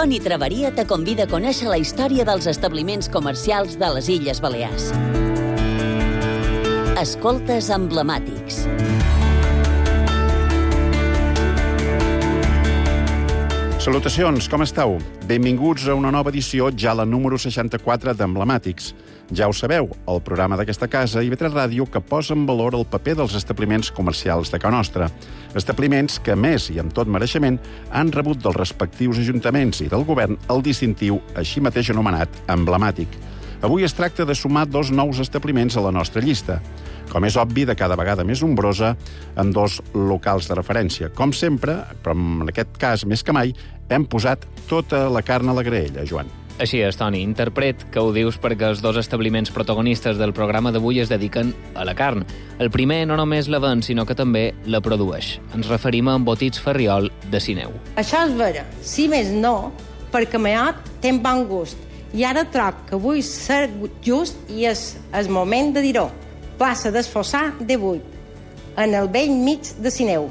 Toni Traveria te convida a conèixer la història dels establiments comercials de les Illes Balears. Escoltes emblemàtics. Salutacions, com esteu? Benvinguts a una nova edició, ja la número 64 d'Emblemàtics. Ja ho sabeu, el programa d'aquesta casa, IB3 Ràdio, que posa en valor el paper dels establiments comercials de Ca Nostra. Establiments que, a més i amb tot mereixement, han rebut dels respectius ajuntaments i del govern el distintiu, així mateix anomenat, emblemàtic. Avui es tracta de sumar 2 nous establiments a la nostra llista. Com és obvi, de cada vegada més nombrosa, amb 2 locals de referència. Com sempre, però en aquest cas més que mai, hem posat tota la carn a la graella, Joan. Així és, Toni. Interpret que ho dius perquè els 2 establiments protagonistes del programa d'avui es dediquen a la carn. El primer no només la ven, sinó que també la produeix. Ens referim a Embotits Ferriol de Sineu. Això és vera, si més no, perquè Meot té bon gust. I ara troc que vull ser just i és el moment de dir-ho. Plaça d'Esfossar de 8, en el vell mig de Sineu.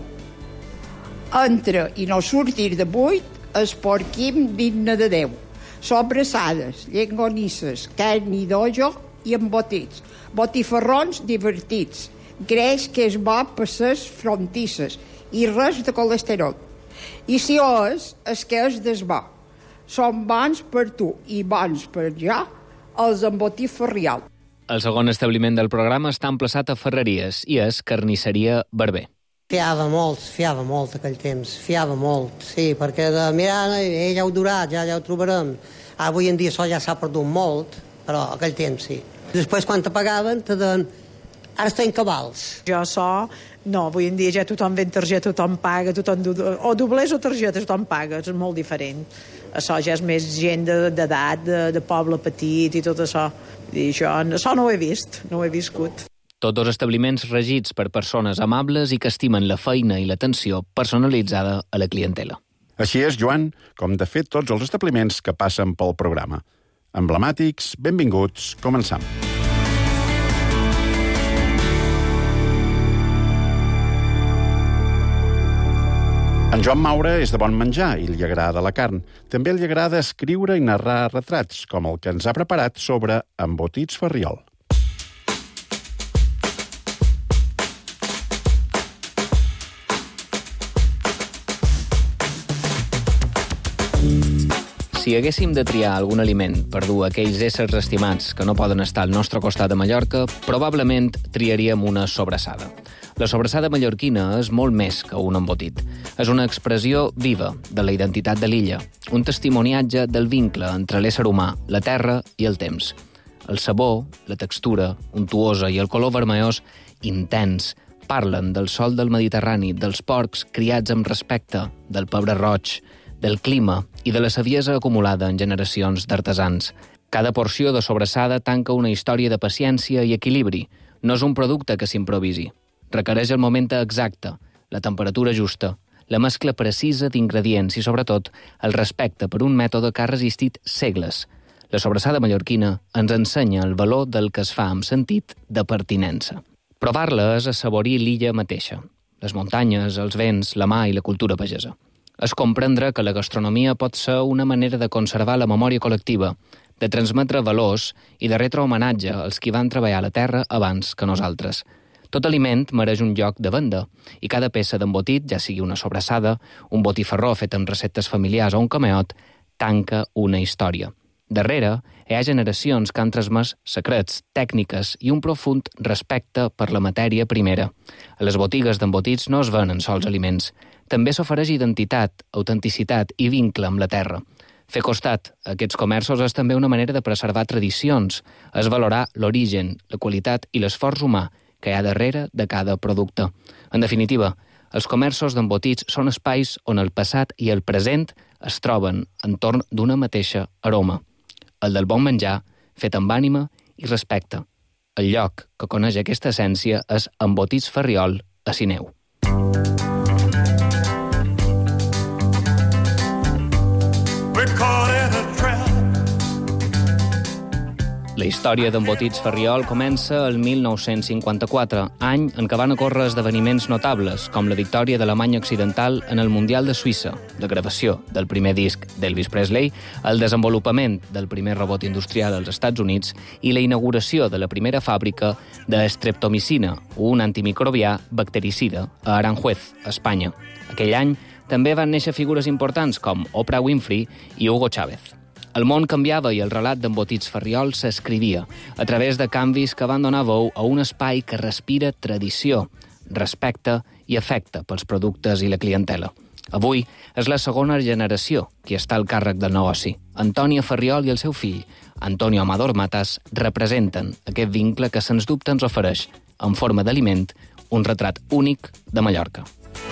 Entra i no sortir de 8 és porquim digne de Déu. Sobrassades, llengonisses, carn i dojo i embotits. Botifarrons divertits. Greix que és bo per ses frontisses i res de colesterol. I si ho és que és desbo. Són bons per tu i bons per jo, els embotits Ferriol. El segon establiment del programa està emplaçat a Ferreries i és Carnisseria Barber. Fiava molt aquell temps, fiava molt, sí, perquè de mirar, ja heu durat, ja ho trobarem. Avui en dia això ja s'ha perdut molt, però aquell temps sí. Després quan te pagaven, te deien, ara estem cabals. Jo no, avui en dia ja tothom ven targeta, tothom paga, o doblers o targeta, tothom paga, és molt diferent. Això ja és més gent d'edat, de poble petit i tot això. I això no ho he vist, no ho he viscut. Tots 2 establiments regits per persones amables i que estimen la feina i l'atenció personalitzada a la clientela. Així és, Joan, com de fet tots els establiments que passen pel programa. Emblemàtics, benvinguts, començam. En Joan Maura és de bon menjar i li agrada la carn. També li agrada escriure i narrar retrats, com el que ens ha preparat sobre Embotits Ferriol. Si haguéssim de triar algun aliment per dur aquells éssers estimats que no poden estar al nostre costat a Mallorca, probablement triaríem una sobrassada. La sobrassada mallorquina és molt més que un embotit. És una expressió viva de la identitat de l'illa, un testimoniatge del vincle entre l'ésser humà, la terra i el temps. El sabor, la textura, untuosa i el color vermellós intens parlen del sol del Mediterrani, dels porcs criats amb respecte, del pebre roig, del clima i de la saviesa acumulada en generacions d'artesans. Cada porció de sobrassada tanca una història de paciència i equilibri. No és un producte que s'improvisi. Requereix el moment exacte, la temperatura justa, la mescla precisa d'ingredients i, sobretot, el respecte per un mètode que ha resistit segles. La sobrassada mallorquina ens ensenya el valor del que es fa amb sentit de pertinença. Provar-la és assaborir l'illa mateixa, les muntanyes, els vents, la mà i la cultura pagesa. És comprendre que la gastronomia pot ser una manera de conservar la memòria col·lectiva, de transmetre valors i de retre homenatge als qui van treballar la terra abans que nosaltres. Tot aliment mereix un lloc de venda i cada peça d'embotit, ja sigui una sobrassada, un botifarró fet amb receptes familiars o un cameot, tanca una història. Darrere hi ha generacions que han transmès secrets, tècniques i un profund respecte per la matèria primera. A les botigues d'embotits no es venen sols aliments. També s'ofereix identitat, autenticitat i vincle amb la terra. Fer costat a aquests comerços és també una manera de preservar tradicions, és valorar l'origen, la qualitat i l'esforç humà que hi ha darrere de cada producte. En definitiva, els comerços d'embotits són espais on el passat i el present es troben entorn d'una mateixa aroma. El del bon menjar, fet amb ànima i respecte. El lloc que coneix aquesta essència és Embotits Ferriol a Sineu. La història d'Embotits Ferriol comença el 1954, any en què van ocórrer esdeveniments notables, com la victòria d'Alemanya Occidental en el Mundial de Suïssa, la gravació del primer disc d'Elvis Presley, el desenvolupament del primer robot industrial als Estats Units i la inauguració de la primera fàbrica de streptomicina, un antimicrobià bactericida, a Aranjuez, Espanya. Aquell any també van néixer figures importants com Oprah Winfrey i Hugo Chávez. El món canviava i el relat d'Embotits Ferriol s'escrivia a través de canvis que van donar veu a un espai que respira tradició, respecte i afecte pels productes i la clientela. Avui és la segona generació qui està al càrrec del negoci. Antònia Ferriol i el seu fill, Antonio Amador Matas, representen aquest vincle que sens dubte ens ofereix, en forma d'aliment, un retrat únic de Mallorca.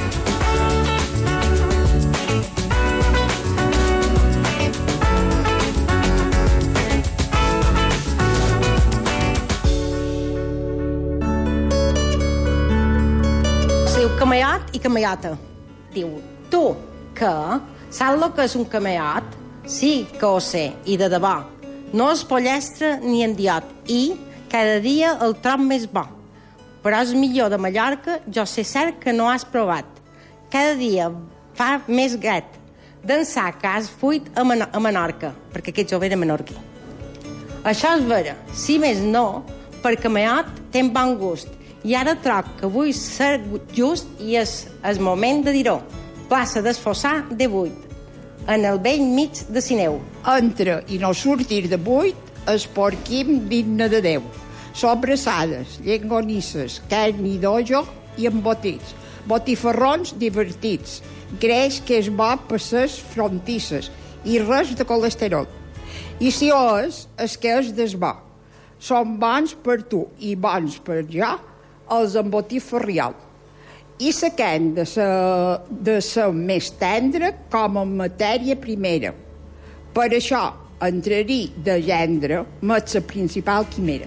Camaiot i camaiota. Diu, tu, que saps el que és un camaiot? Sí que ho sé, i de debò. No és pollestre ni endiot, i cada dia el trob més bo. Però és millor de Mallorca, jo sé cert que no has provat. Cada dia fa més gret d'ençà que has fuit a Menorca, perquè aquest jove era menorquí. Això és vera, si més no, per camaiot té bon gust. I ara troc que vull ser just i és el moment de dir-ho. Plaça d'Esfossar de 8, en el vell mig de Sineu. Entra i no sortir de 8 és porquim digne de Déu. Sobrassades, llengonisses, carn i dojo i embotits. Botifarrons divertits. Greix que és bo per ses frontisses i res de colesterol. I si ho és que és desbo. Són bons per tu i bons per jo, els Embotits Ferriol. I la carn de ser més tendre com a matèria primera. Per això, entrar-hi de gendre és la principal quimera.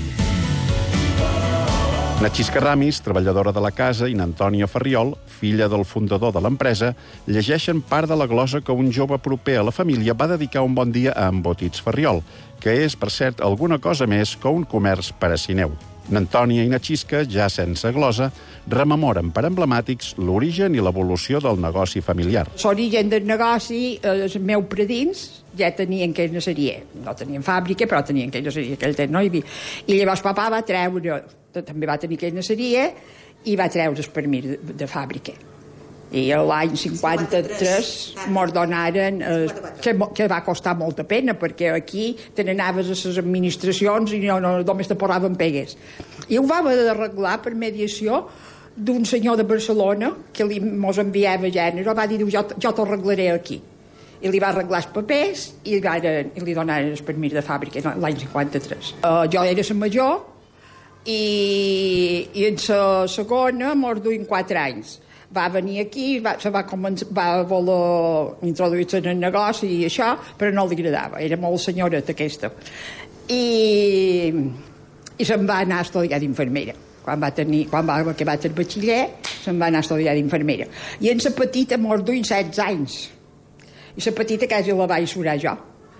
Na Xisca Ramis, treballadora de la casa, i n'Antònia Ferriol, filla del fundador de l'empresa, llegeixen part de la glosa que un jove proper a la família va dedicar un bon dia a Embotits Ferriol, que és, per cert, alguna cosa més que un comerç per a Sineu. N'Antònia i na Xisca, ja sense glosa, rememoren per emblemàtics l'origen i l'evolució del negoci familiar. L'origen del negoci, els meus predins ja tenien carnisseria. No tenien fàbrica, però tenien carnisseria aquell temps, no? I llavors papa va treure, també va tenir carnisseria, i va treure el permís de fàbrica. I l'any 53 mos donaren, que va costar molta pena, perquè aquí te n'anaves a les administracions i no només te posaven pegues. I ho va haver d'arreglar per mediació d'un senyor de Barcelona que mos enviava gènere, va dir, jo t'ho arreglaré aquí. I li va arreglar els papers i li donaren el permís de fàbrica l'any 53. Jo era la major i en la segona mos duien 4 anys. Va venir aquí, va voler introduir-se en el negoci i això, però no li agradava, era molt senyoreta aquesta. I se'n va anar a estudiar d'infermera. Quan va acabar el batxiller, se'n va anar a estudiar d'infermera. I en la petita mos duien 16 anys. I la petita quasi la vaig surar jo.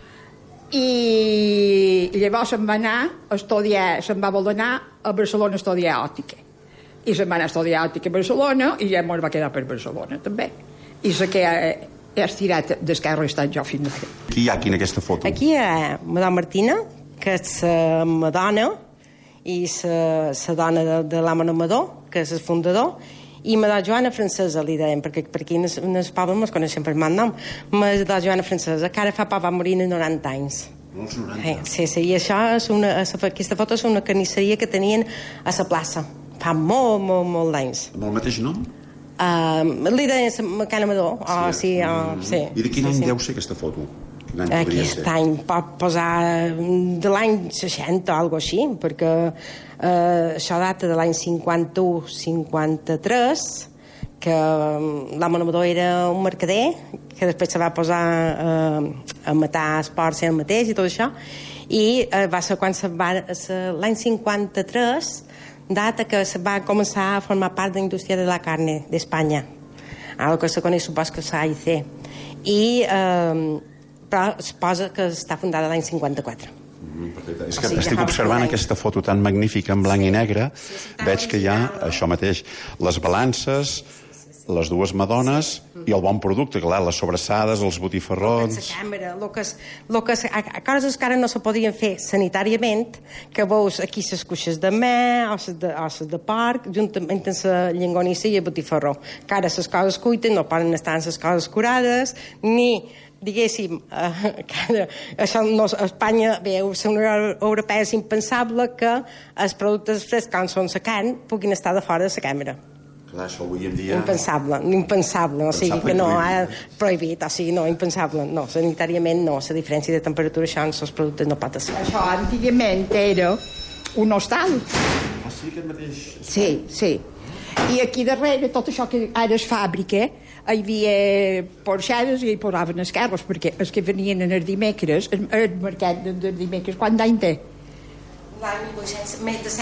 I llavors se'n va voler anar a Barcelona a estudiar òptica. I se'n va anar a estudiar òptica a Barcelona i ja mos va quedar per Barcelona, també. I la que he estirat d'esquerra he estat jo fins ara. Qui hi ha aquí en aquesta foto? Aquí hi ha Madame Martina, que és la madona, i la dona de l'Amon Amador, que és el fundador, i Madame Joana Francesa, li deien, perquè per aquí en el poble ens coneixem per mal nom. Madame Joana Francesa, que ara fa poc va morir en 90 anys. Molts 90? Sí, i això aquesta foto és una carnisseria que tenien a la plaça. Fa molt d'anys. Amb el mateix nom? Li deien Can Amador. Sí. I de quin any deu ser aquesta foto? Aquest any pot posar de l'any 60 o alguna així, perquè això data de l'any 51-53, que l'Amon Amador era un mercader, que després se va posar a matar esports el mateix i tot això, i va ser quan l'any 53 data que se va començar a formar part de la indústria de la carne d'Espanya, el que se coneix supos que és l'AIC, però es posa que està fundada l'any 54. Perfecte. És que estic observant aquesta foto tan magnífica en blanc i negre. Veig que hi ha això mateix, les balances, les dues madones i el bon producte, clar, les sobrassades, els botifarrons... La càmera, coses que ara no se podien fer sanitàriament, que veus aquí les cuixes de me, o les de porc, juntament amb la llonganissa i el botifarró. Que ara les coses cuites no poden estar en les coses curades, ni... diguéssim, això no, a Espanya, bé, a la Unió Europea és impensable que els productes frescs, com són la carn, puguin estar de fora de la càmera. Clar, això avui en dia... Impensable, o sigui que no, prohibit, o sigui, no, impensable, no, sanitàriament no, la diferència de temperatura, això en els productes no pot ser. Això antigament era un hostal. Ah, sí, aquest mateix? Sí. I aquí darrere, tot això que ara és fàbrica, hi havia porxades i hi posaven els carros, perquè els que venien en els dimecres, el mercat dels dimecres, quant d'any té? L'any 1800, més de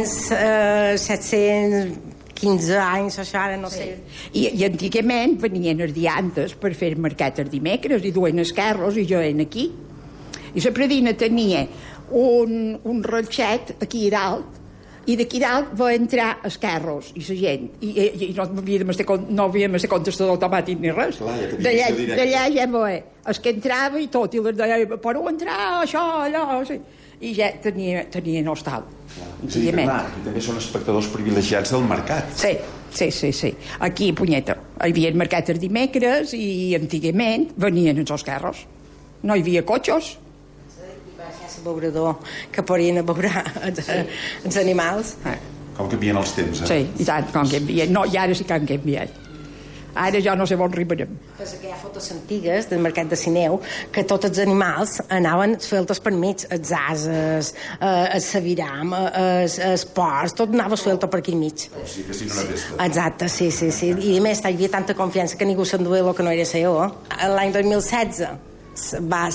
715 anys, això ara no sé. I antigament venien els diantes per fer el mercat els dimecres i duen els carros i jo aquí. I la predina tenia un reixet aquí dalt, i d'aquí dalt va entrar els carros i la gent i no havíem de ser contestador automàtic ni res. D'allà ja va els que entrava i tot, i les deia per on entrar, això, allò, sí. I ja tenien hostal. Sí, clar, i també són espectadors privilegiats del mercat. Sí. Aquí, punyeta, hi havia el mercat els dimecres i antigament venien els carros, no hi havia cotxes. Beurador que podien veure els animals. Com canvien els temps, Sí, i tant, com canvien. No, i ara sí que han canviat. Ara ja no sé on arribarem. Pensa que hi ha fotos antigues del mercat de Sineu que tots els animals anaven sueltos per mig, els ases, el saviram, els porcs, tot anava suelto per aquí mig. O sigui que sí, no una festa. Exacte, sí. I a més hi havia tanta confiança que ningú s'enduia el que no era seu. L'any 2016 se va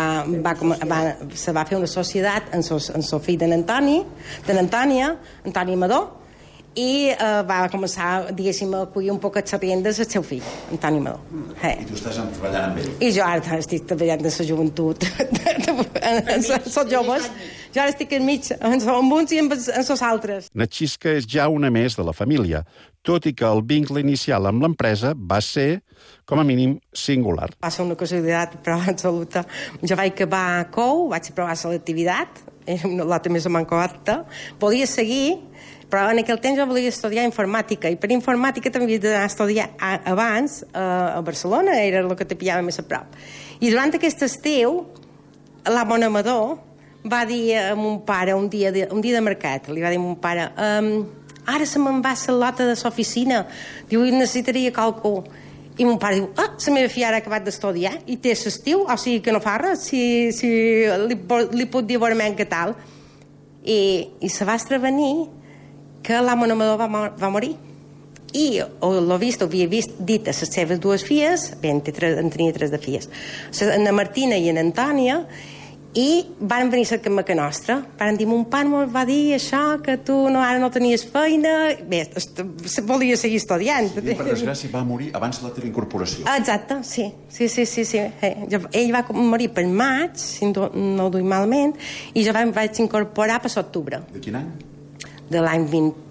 fer una societat en el fill de n'Antònia, Antoni Amador, i va començar, diguéssim, a acollir un poc les riendes del seu fill, Antoni Amador. I tu estàs treballant amb ell? I jo ara estic treballant en la joventut, són joves. Jo ara estic enmig, amb uns i amb els altres. Natxisca és ja una més de la família, tot i que el vincle inicial amb l'empresa va ser, com a mínim, singular. Va ser una casualitat, però absoluta. Jo vaig acabar a COU, vaig provar selectivitat, era una lota més o menys correcta, volia seguir, però en aquell temps jo volia estudiar informàtica, i per informàtica també havia d'anar a estudiar abans a Barcelona, era el que te pillava més a prop. I durant aquest estiu, l'amo Amador va dir a mon pare, un dia de mercat, li va dir a mon pare, ara se me'n va la lota de l'oficina, diu, necessitaria qualcú. I mon pare diu, la meva filla ara ha acabat d'estudiar i té l'estiu, o sigui que no fa res, si li puc dir veurement què tal. I se va estrevenir que l'amo Amador va morir. I havia dit a les seves dues filles, bé, en tenia 3 de filles, la Martina i l'Antònia, i van venir a cercar-me que nostra. Van dir, mon pare me va dir això, que tu ara no tenies feina. Bé, volia seguir estudiant. I per desgràcia va morir abans de la teva incorporació. Exacte, sí. Ell va morir per maig, si no ho duim malament, i jo vaig incorporar per l'octubre. De quin any? De l'any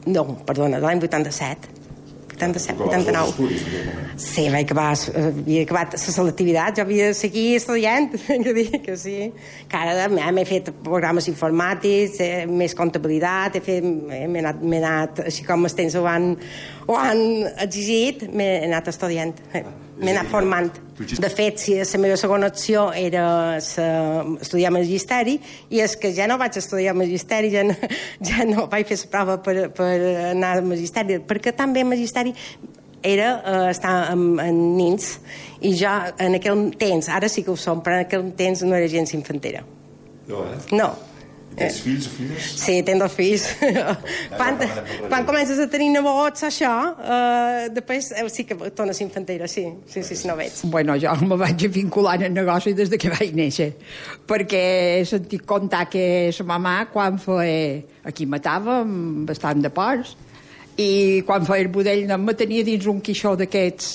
87. 89. Sí, havia acabat la selectivitat, jo havia de seguir estudiant, que sí. Que ara m'he fet programes informàtics, més comptabilitat, m'he anat, així com els temps ho han exigit, m'he anat estudiant, m'he anat formant. De fet, la meva segona opció era estudiar magisteri, i és que ja no vaig estudiar magisteri, ja no vaig fer la prova per anar al magisteri, perquè també el magisteri era estar amb nins, i jo en aquell temps, ara sí que ho som, però en aquell temps no era gens infantera. No, No. Tens fills o filles? Sí, tenc 2 fills. Quan comences a tenir nebots, això, després sí que tornes infantera, sí, no veig. Bueno, jo me vaig vincular en el negoci des de que vaig néixer, perquè he sentit contar que sa mamà, quan feia... Aquí matava bastant de porcs, i quan feia el budell me tenia dins un quixó d'aquests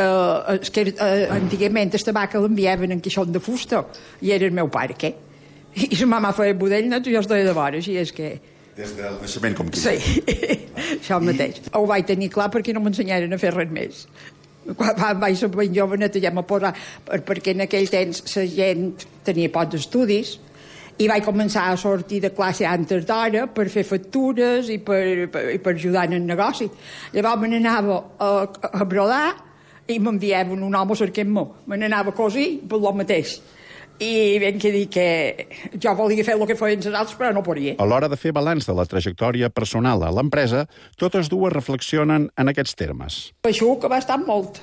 que antigament el tabac l'enviaven en quixó de fusta, i era el meu pare, què? I la mama feia budell, jo estava de vora, així és que... Des del naixement, com qui Sí, això mateix. Ho vaig tenir clar perquè no m'ensenyaren a fer res més. Quan vaig ser ben joveneta ja m'ho posar, perquè en aquell temps la gent tenia pocs estudis, i vaig començar a sortir de classe antes d'hora per fer factures i per ajudar en el negoci. Llavors me n'anava a brodar i m'enviaven un home cercant-me. Me n'anava a cosir per lo mateix. I ben que dir que jo volia fer el que feien els altres, però no podia. A l'hora de fer balanç de la trajectòria personal a l'empresa, totes dues reflexionen en aquests termes. Això que va estar molt.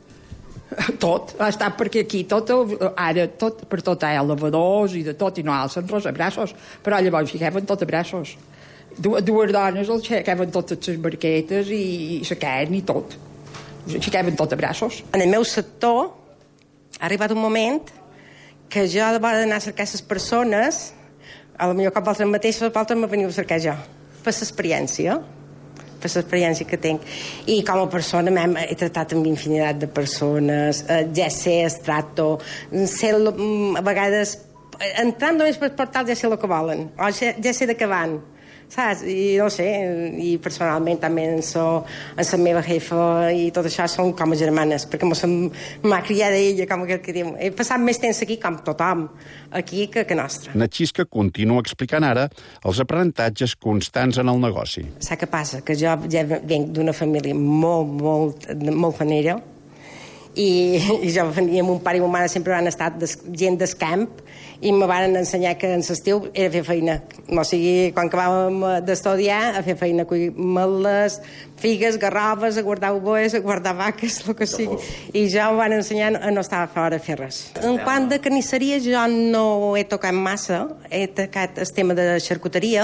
Tot. Va estar perquè aquí ara per tot hi ha elevadors i de tot, i no alcen res a braços, però llavors ficaven tot a braços. Dues dones el ficaven totes les barquetes i la carn i tot. Ficaven tot a braços. En el meu sector ha arribat un moment que jo, a l'hora d'anar a cercar les persones, a lo millor cap altre mateix, l'altre me veniu a cercar jo, per l'experiència que tinc. I com a persona he tractat amb infinitat de persones, ja sé el tracto, sé a vegades, entrant només per portal ja sé el que volen, o ja sé de què van, saps? I no sé, i personalment també en la meva jefa i tot això són com a germanes, perquè m'ha criat ella, com que diu. He passat més temps aquí com tothom, aquí que nostra. Natxisca continua explicant ara els aprenentatges constants en el negoci. Saps què passa? Que jo ja venc d'una família molt fanera, i jo venia amb un pare i ma mare sempre han estat gent del camp i me van ensenyar que en l'estiu era fer feina, o sigui, quan acabàvem d'estudiar a fer feina, a collir meles, figues, garroves, a guardar oboes, a guardar vaques, el que sigui, i ja em van ensenyar a no estar fora a fer res. En quant de carnisseria jo no he tocat massa, he tocat el tema de xarcuteria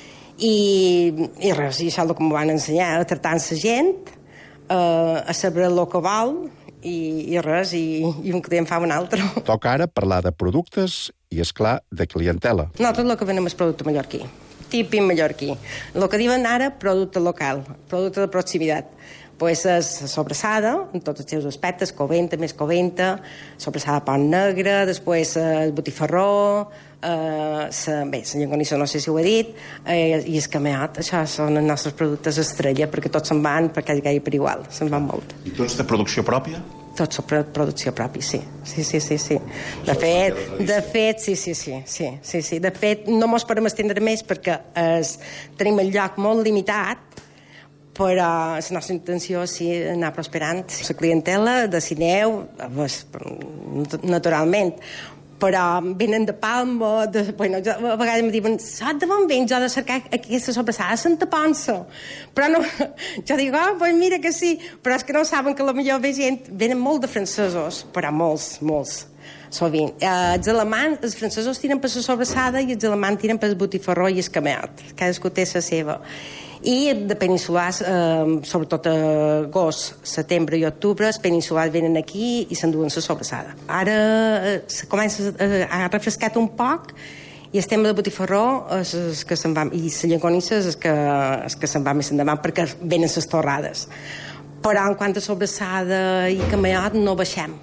i res, i això és el que em van ensenyar, a tractar amb la gent, a saber el que vol, i res, i un client fa un altre. Toca ara parlar de productes i, és clar, de clientela. Nosaltres el que venem és producte mallorquí, típic mallorquí. El que diuen ara, producte local, producte de proximitat. Pues és sobrassada, en tots els seus aspectes, coventa, més coventa, sobrassada pont negre, després el botifarró, la llonganissa, no sé si ho he dit, i el cameat. Això són els nostres productes estrella, perquè tots se'n van, perquè hi per igual, se'n van molt. I tots de producció pròpia? Tots són producció pròpia, sí. De fet, sí. De fet, no mos podem estendre més perquè tenim el lloc molt limitat, però la nostra intenció és anar prosperant. La clientela de Sineu, naturalment, però venen de Palma, a vegades em diuen, saps de on venc jo de cercar aquesta sobrassada a Santa Ponça? Però no, jo dic, pues mira que sí, però és que no saben que la millor gent, venen molt de francesos, però molts, sovint. Els francesos tiren per la sobrassada i els alemans tiren per el botifarró i el cameat. Cadascú té la seva. I de peninsulars, sobretot a agost, setembre i octubre, els peninsulars venen aquí i s'enduen la sobrassada. Ara ha refrescat un poc i el tema de botifarró és que se'n va, i la llonganissa és que se'n va més endavant perquè venen les torrades. Però en quant a sobrassada i cameat no baixem.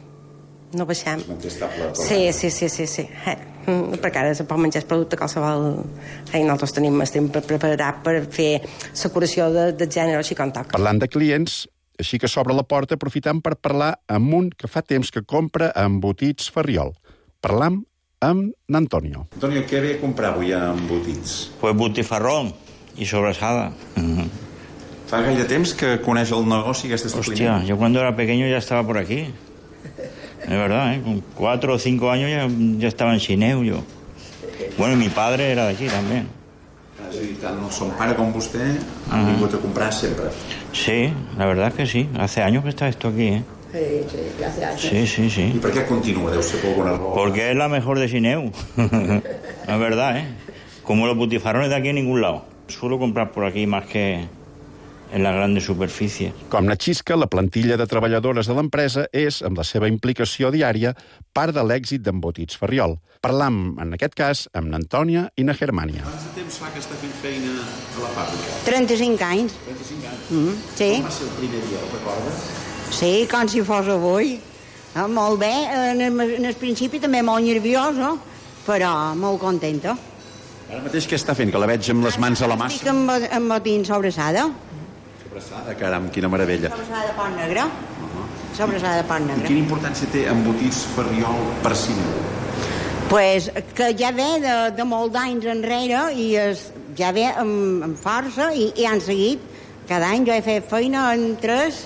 Sí. Perquè ara se pot menjar el producte qualsevol. Nosaltres estem preparats per fer la curació del gènere així com toca. Parlant de clients, així que s'obre la porta aprofitant per parlar amb un que fa temps que compra embotits Ferriol. Parlam amb Antonio. Antonio, què ve a comprar avui a embotits? Pues botifarró i sobrassada. Fa gaire temps que coneix el negoci, aquest establiment? Hostia, yo cuando era pequeño ya estaba por aquí. Es verdad, con 4 o 5 años ya estaba en Sineu yo. Bueno, mi padre era de aquí también. És a dir, tant son pare com vostè han vingut a comprar sempre. Sí, la verdad es que sí. Hace años que está esto aquí, ¿eh? Sí, hace años. Sí. ¿Y por qué continúa? Deu ser por alguna raó. Porque es la mejor de Sineu. La verdad, ¿eh? Como los butifarrones de aquí en ningún lado. Suelo comprar por aquí más que en la grande superfície. Com Natxisca, la plantilla de treballadores de l'empresa és, amb la seva implicació diària, part de l'èxit d'Embotits Ferriol. Parlam, en aquest cas, amb n'Antònia i na Germània. Quant de temps fa que està fent feina a la fàbrica? 35 anys. 35 anys? Sí. Com va ser el primer dia, el recordes? Sí, com si fos avui. Molt bé, en el principi també molt nerviosa, però molt contenta. Ara mateix què està fent? Que la veig amb les mans a la massa. Estic amb botins sobrassada. Sobrassada, caram, quina meravella. Sobrassada de pot negre. Sobrassada de pot negre. Quina importància té embotits Ferriol per Sineu? Pues que ja ve de molts anys enrere i ja ve amb força i han seguit. Cada any jo he fet feina en tres,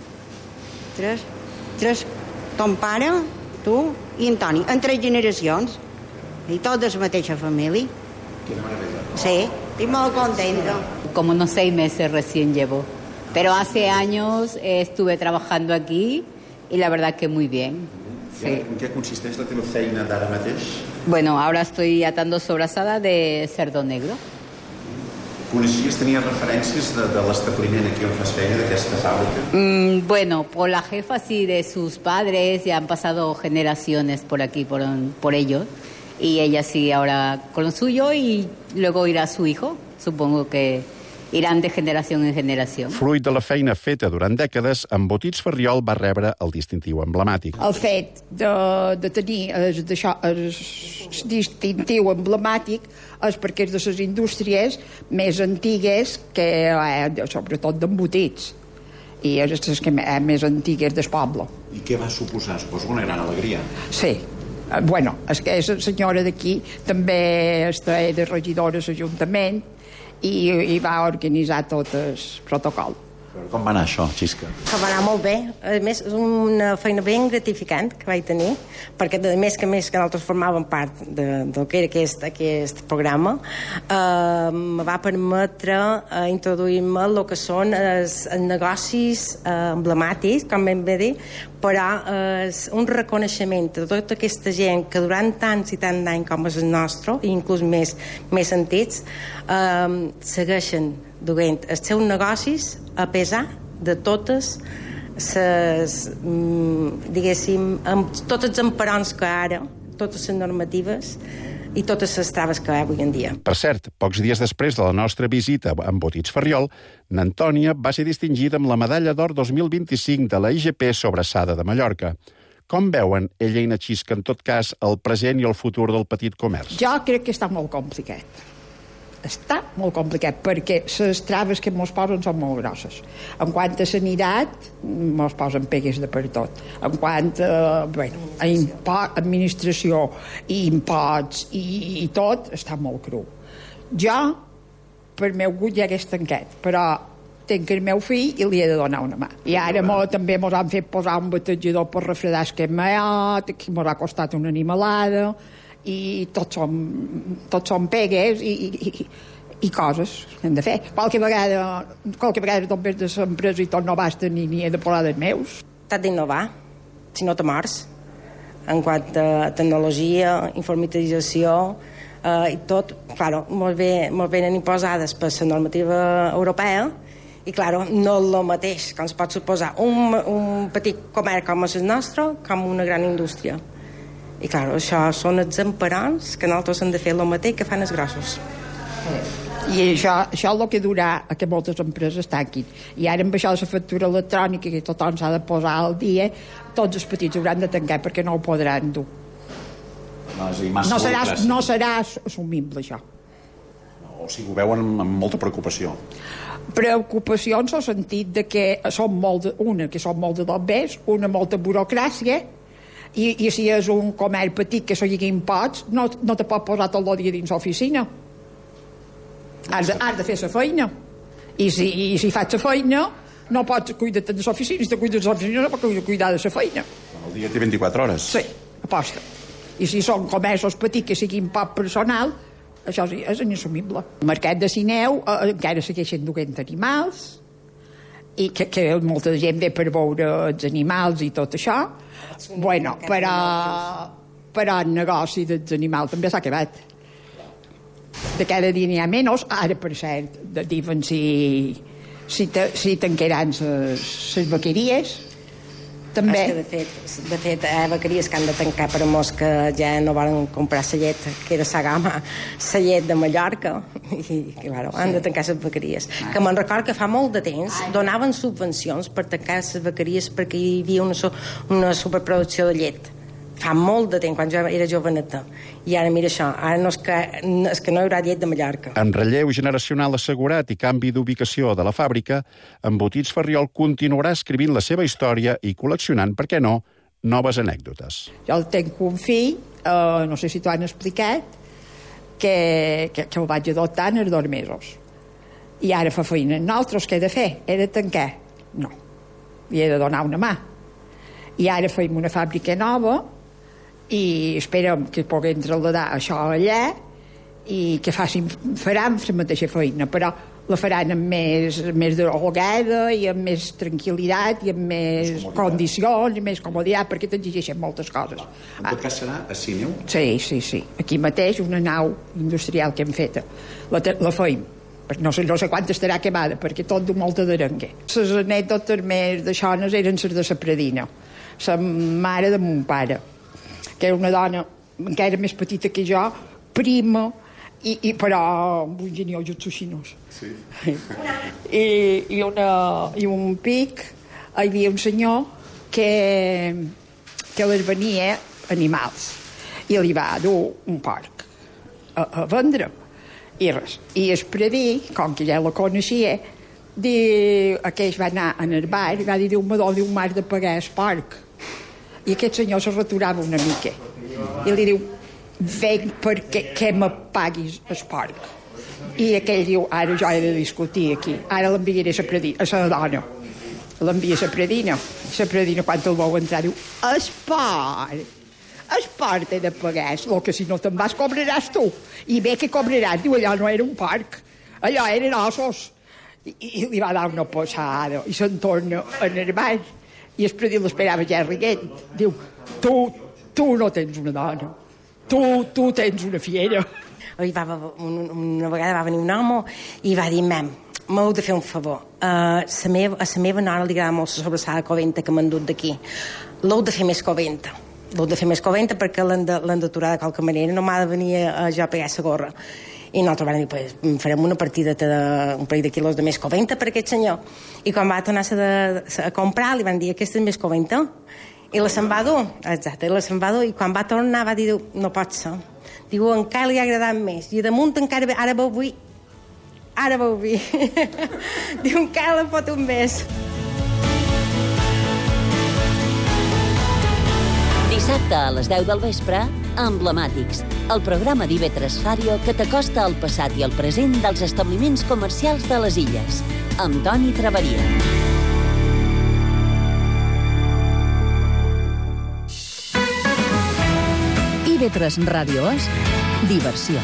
ton pare, tu i en Toni, en 3 generacions. Y todos de su mateixa familia. Qué maravilla. Sí, estoy muy contenta. Como unos 6 meses recién llevo. Pero hace años estuve trabajando aquí y la verdad que muy bien. Sí. En què consisteix la teva feina d'ara mateix? Bueno, ahora estoy atando sobrasada de cerdo negro. Coneixies, tenies referències de l'establiment aquí on fas feina, d'aquesta fàbrica? Bueno, por la jefa sí, de sus padres, ya han pasado generaciones por aquí, por ellos. Y ella sigue ahora con lo suyo y luego irá su hijo. Supongo que iran de generació en generació. Fruit de la feina feta durant dècades, Embotits Ferriol va rebre el distintiu emblemàtic. El fet de tenir el distintiu emblemàtic és perquè és de les indústries més antigues, sobretot d'embotits, i és les més antigues del poble. I què va suposar? Suposo una gran alegria. Sí. Bueno, és que és la senyora d'aquí, també està de regidora a l'Ajuntament i va organitzar tot el protocol. Com va anar això, Xisca? Que va anar molt bé. A més, és una feina ben gratificant que vaig tenir, perquè a més que nosaltres formàvem part del que era aquest programa, me va permetre introduir-me el que són els negocis emblemàtics, com ben bé dir, però un reconeixement de tota aquesta gent que durant tants i tants anys com és el nostre, i inclús més antics, segueixen duent els seus negocis a pesar de totes les, diguéssim, amb tots els emperons que ara, totes les normatives i totes les traves que hi ha avui en dia. Per cert, pocs dies després de la nostra visita a Embotits Ferriol, n'Antònia va ser distingida amb la medalla d'or 2025 de la IGP Sobrassada de Mallorca. Com veuen ella i na Xisca, en tot cas, el present i el futur del petit comerç? Jo crec que està molt complicat. Està molt complicat, perquè les traves que ens posen són molt grosses. En quant a sanitat, ens posen pegues de per tot. En quant a administració i imposts i tot, està molt cru. Jo, per meu gust, ja hagués tancat, però tenc el meu fill i li he de donar una mà. I ara també ens han fet posar un batejador per refredar el maiot, que ens ha costat una animalada, i tots són pegues i coses que hem de fer. Qualque vegada tot ves de l'empresa i tot no basta ni he de posar dels meus. T'has d'innovar, si no te mors, en quant a tecnologia, informatització i tot, claro, molt ben imposades per la normativa europea, i claro, no és el mateix que ens pot suposar un petit comerç com és el nostre com una gran indústria. I clar, això són els emperons que nosaltres hem de fer el mateix que fan els grossos. I això és el que durà a que moltes empreses tanquin. I ara amb això de la factura electrònica que tothom s'ha de posar al dia, tots els petits hauran de tancar perquè no ho podran dur. No serà assumible, això. O sigui, ho veuen amb molta preocupació. Preocupació en el sentit de que són molt de dobbers, una molta burocràcia, i si és un comerç petit que s'ho lliguin pots, no te pot posar tot el dia dins l'oficina. Has de fer la feina. I si faig la feina, no pots cuidar-te de l'oficina. Si te cuides de l'oficina, no pots cuidar de la feina. El dia té 24 hores. Sí, aposta. I si són comerços petits que siguin poc personal, això sí, és inassumible. El mercat de Sineu encara segueixen duent animals, i que molta gent ve per veure els animals i tot això. Bueno, però el negoci dels animals també s'ha acabat. De cada dia n'hi ha menys. Ara, per cert, diuen si tancaran les vaqueries. També. És que, de fet, hi ha vaqueries que han de tancar per molts que ja no volen comprar la llet, que era la gamma, la llet de Mallorca, i claro, han de tancar les vaqueries. Que me'n record que fa molt de temps donaven subvencions per tancar les vaqueries perquè hi havia una superproducció de llet. fa molt de temps, quan jo era joveneta. I ara mira això, ara no és que no hi haurà llet de Mallorca. Amb relleu generacional assegurat i canvi d'ubicació de la fàbrica, Embotits Ferriol continuarà escrivint la seva història i col·leccionant, per què no, noves anècdotes. Jo tenc un fill, no sé si t'ho han explicat, que el vaig adoptar en els 2 mesos. I ara fa feina. Nosaltres què he de fer? He de tancar? No. Li he de donar una mà. I ara feim una fàbrica nova i esperem que puguem traslladar això allà i que faran la mateixa feina, però la faran amb més drogada i amb més tranquil·litat i amb més condicions i més comoditat, perquè t'exigeixen moltes coses. En tot cas serà a Sineu? Sí. Aquí mateix, una nau industrial que hem feta. La feim. No sé quant estarà quemada, perquè tot du molta d'arengue. Les anècdotes més d'aixones eren les de la Pradina, la mare de mon pare, que era una dona encara més petita que jo, prima, però amb uns geniosos tocinos. Sí. I un pic hi havia un senyor que les venia animals i li va dur un porc a vendre i res. I el predí, com que ja la coneixia, aquell va anar en el bar i va dir un mar de pagar el porc. I aquest senyor se returava una mica i li diu, venc perquè me paguis el porc. I aquell diu, ara jo he de discutir aquí, ara l'enviaré a la dona, l'envia a la predina. La predina, quan el veu entrar, diu, el porc he de pagar, el que si no te'n vas cobraràs tu. I bé que cobraràs, diu, allò no era un porc, allò eren ossos. I li va dar una passada i se'n torna en el bar i el predí l'esperava ja riguent. Diu, tu no tens una dona, tu tens una fiera. Una vegada va venir un home i va dir, m'heu de fer un favor. A la meva nora li agrada molt la sobrassada coventa que m'han dut d'aquí. L'heu de fer més coventa. L'heu de fer més coventa perquè l'han d'aturar de qualque manera. No m'ha de venir a jo a pegar la gorra. I nosaltres vam dir, pues, farem una partida d'un parell de quilos de més coventa per aquest senyor. I quan va tornar a comprar, li van dir, aquesta és més coventa. I la se'n va dur. Exacte, la se'n va dur. I quan va tornar va dir, no pot ser. Diu, encara li ha agradat més. I damunt encara, ara veu vi. Diu, encara la fot un més. Dissabte a les 10 del vespre, Emblemàtics, el programa d'IV3 Ràdio que t'acosta al passat i al present dels establiments comercials de les Illes, amb Toni Traveria. IV3 Ràdio és diversió.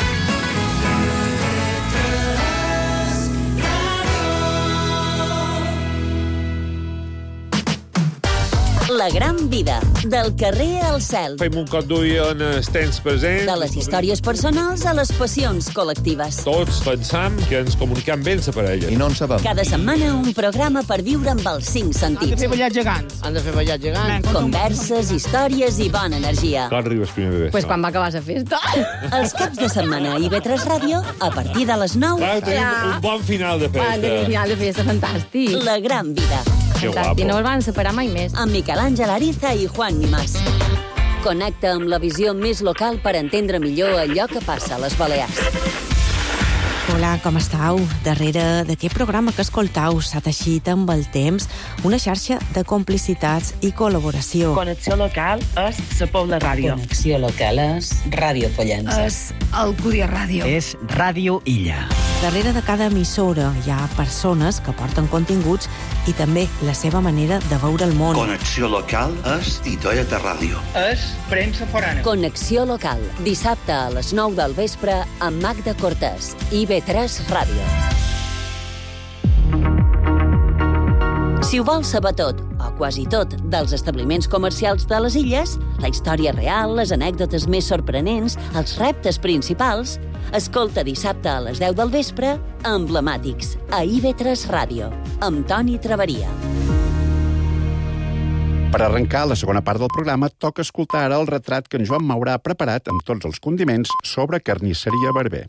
La gran vida, del carrer al cel. Fem un cop d'ull en els temps presents. De les històries personals a les passions col·lectives. Tots pensam que ens comunicam bé la parella. I no en sabem. Cada setmana un programa per viure amb els 5 sentits. Han de fer ballar gegants. Converses, històries i bona energia. Quan arribes primer bebè? Pues quan va acabar la festa. Els caps de setmana a IV3 Ràdio, a partir de les 9. Clar, tenim un bon final de festa. Un final de festa fantàstic. La gran vida. Que guapo. I no el van separar mai més. Amb Miquel Àngel Ariza i Juan Nimás. Connecta amb la visió més local per entendre millor allò que passa a les Balears. Hola, com estàu? Darrere d'aquest programa que escoltau s'ha teixit amb el temps una xarxa de complicitats i col·laboració. Connexió local és la Pobla Ràdio. Connexió local és Ràdio Pollença. És Alcúdia Ràdio. És Ràdio Illa. Darrere de cada emissora hi ha persones que porten continguts i també la seva manera de veure el món. Connexió local és Titoieta Ràdio. És premsa forana. Connexió local, dissabte a les 9 del vespre amb Magda Cortés, IV3 Ràdio. Si ho vols saber tot, o quasi tot, dels establiments comercials de les Illes, la història real, les anècdotes més sorprenents, els reptes principals, escolta dissabte a les 10 del vespre Emblemàtics, a IV3 Ràdio, amb Toni Traveria. Per arrencar la segona part del programa, toca escoltar ara el retrat que en Joan Maurà ha preparat amb tots els condiments sobre carnisseria Barber.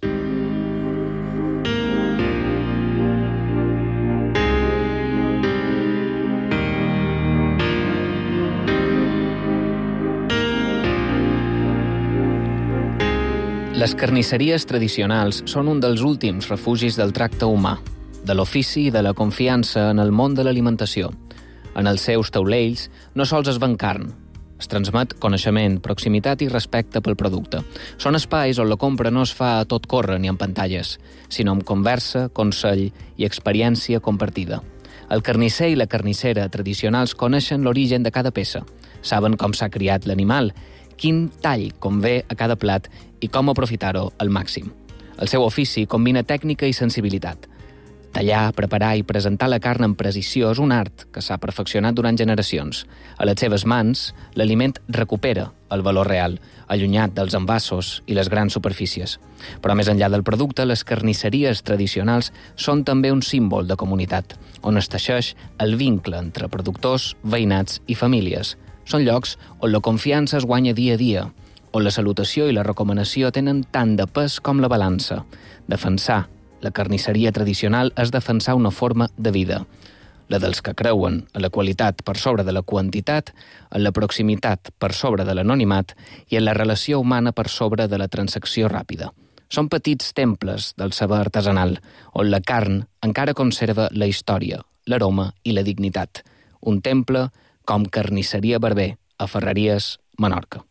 Les carnisseries tradicionals són un dels últims refugis del tracte humà, de l'ofici i de la confiança en el món de l'alimentació. En els seus taulells no sols es ven carn, es transmet coneixement, proximitat i respecte pel producte. Són espais on la compra no es fa a tot córrer ni en pantalles, sinó amb conversa, consell i experiència compartida. El carnisser i la carnissera tradicionals coneixen l'origen de cada peça, saben com s'ha criat l'animal, quin tall convé a cada plat i com aprofitar-ho al màxim. El seu ofici combina tècnica i sensibilitat. Tallar, preparar i presentar la carn amb precisió és un art que s'ha perfeccionat durant generacions. A les seves mans, l'aliment recupera el valor real, allunyat dels envasos i les grans superfícies. Però més enllà del producte, les carnisseries tradicionals són també un símbol de comunitat, on es teixeix el vincle entre productors, veïnats i famílies. Són llocs on la confiança es guanya dia a dia, on la salutació i la recomanació tenen tant de pes com la balança. Defensar la carnisseria tradicional és defensar una forma de vida, la dels que creuen en la qualitat per sobre de la quantitat, en la proximitat per sobre de l'anonimat i en la relació humana per sobre de la transacció ràpida. Són petits temples del saber artesanal, on la carn encara conserva la història, l'aroma i la dignitat. Un temple com Carnisseria Barber, a Ferreries, Menorca.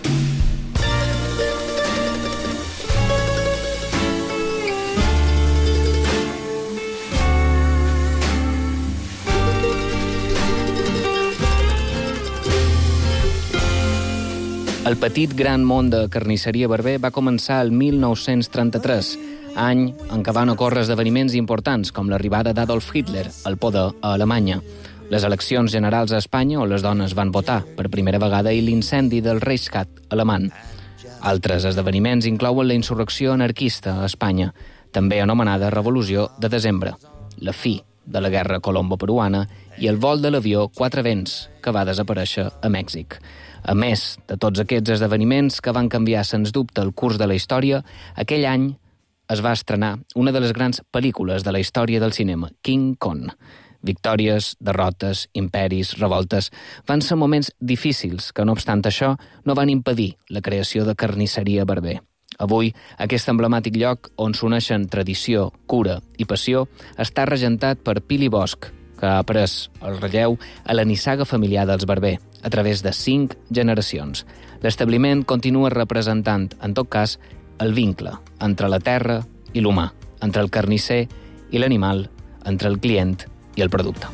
El petit gran món de Carnisseria Barber va començar el 1933, any en què van ocórrer esdeveniments importants com l'arribada d'Adolf Hitler al poder a Alemanya, les eleccions generals a Espanya on les dones van votar per primera vegada i l'incendi del Reichstag alemany. Altres esdeveniments inclouen la insurrecció anarquista a Espanya, també anomenada Revolució de Desembre, la fi de la guerra colombo-peruana i el vol de l'avió Quatre Vents, que va desaparèixer a Mèxic. A més de tots aquests esdeveniments que van canviar, sens dubte, el curs de la història, aquell any es va estrenar una de les grans pel·lícules de la història del cinema, King Kong. Victòries, derrotes, imperis, revoltes, van ser moments difícils que, no obstant això, no van impedir la creació de Carnisseria Barber. Avui, aquest emblemàtic lloc on s'uneixen tradició, cura i passió està regentat per Pili Bosch, que ha pres el relleu a la nissaga familiar dels Barber, a través de 5 generacions. L'establiment continua representant, en tot cas, el vincle entre la terra i l'humà, entre el carnisser i l'animal, entre el client i el producte.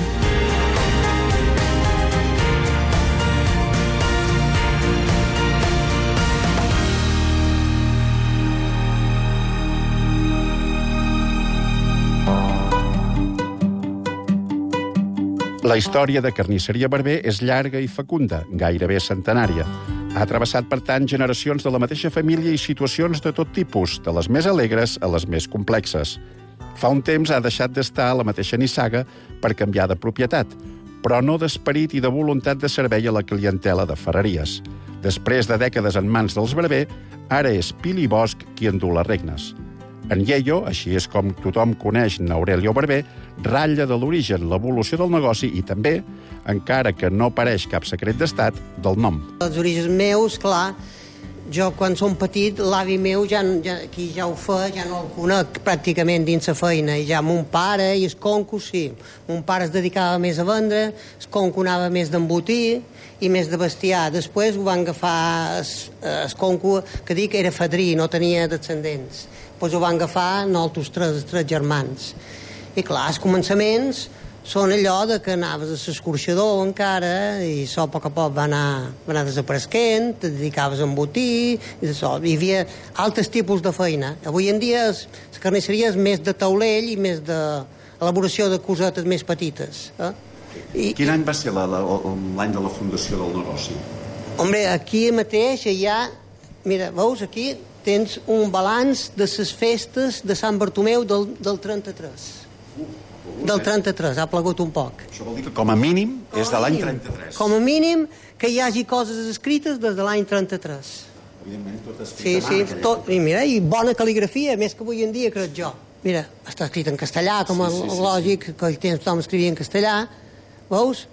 La història de Carnisseria Barber és llarga i fecunda, gairebé centenària. Ha travessat, per tant, generacions de la mateixa família i situacions de tot tipus, de les més alegres a les més complexes. Fa un temps ha deixat d'estar a la mateixa nissaga per canviar de propietat, però no d'esperit i de voluntat de servei a la clientela de Ferreries. Després de dècades en mans dels Barber, ara és Pili Bosch qui endú les regnes. En Yello, així és com tothom coneix Aurelio Barber, ratlla de l'origen, l'evolució del negoci i també, encara que no pareix cap secret d'estat, del nom. Els orígens meus, clar, jo quan som petit, l'avi meu qui ja ho fa, ja no el conec pràcticament dins la feina, i ja mon pare i el conco, sí. Mon pare es dedicava més a vendre, el conco anava més d'embotir i més de bestiar. Després ho van agafar el conco, que dic era fadrí, no tenia descendents. Doncs ho van agafar nosaltres tres germans. I clar, els començaments són allò de que anaves a l'escorxador encara i això a poc va anar desapareguent, te dedicaves a embotir, i això. Hi havia altres tipus de feina. Avui en dia la carnisseria és més de taulell i més d'elaboració de cosetes més petites. Quin any va ser l'any de la fundació del negoci? Hombre, aquí mateix hi ha... Mira, veus, aquí tens un balanç de les festes de Sant Bartomeu del 33. Del 33, ha plegut un poc. Això vol dir que com a mínim és de l'any 33. Com a mínim que hi hagi coses escrites des de l'any 33. Evidentment, tot escrit sí, tot, i mira, i bona cal·ligrafia, més que avui en dia, crec jo. Mira, està escrit en castellà, com és lògic, que el temps tothom escrivia en castellà. Veus?